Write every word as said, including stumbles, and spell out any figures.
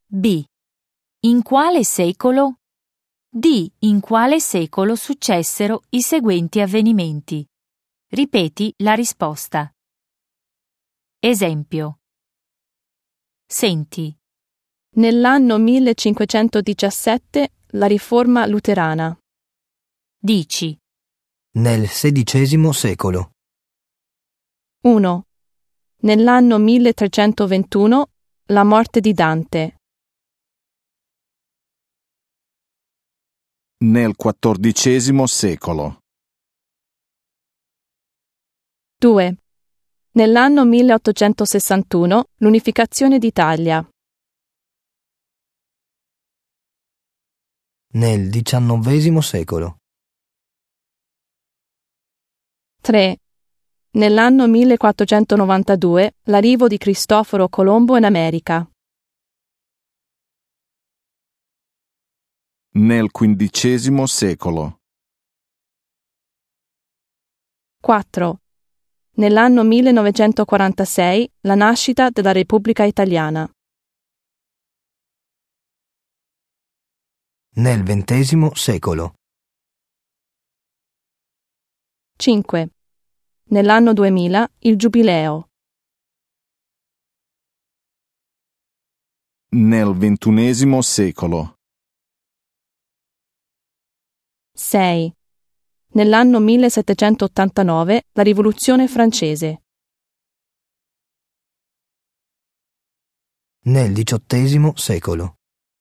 B. In quale secolo? D. In quale secolo successero i seguenti avvenimenti? Ripeti la risposta. Esempio. Senti. Nell'anno millecinquecentodiciassette la riforma luterana. Dici. Nel sedicesimo secolo. uno. Nell'anno milletrecentoventuno la morte di Dante. Nel quattordicesimo secolo. due. Nell'anno milleottocentosessantuno l'unificazione d'Italia. Nel diciannovesimo secolo. tre. Nell'anno millequattrocentonovantadue l'arrivo di Cristoforo Colombo in America. Nel quindicesimo secolo. quattro. Nell'anno millenovecentoquarantasei la nascita della Repubblica Italiana. Nel ventesimo secolo. cinque. Nell'anno duemila il Giubileo. Nel ventunesimo secolo. sei. Nell'anno millesettecentottantanove la Rivoluzione francese. Nel diciottesimo secolo.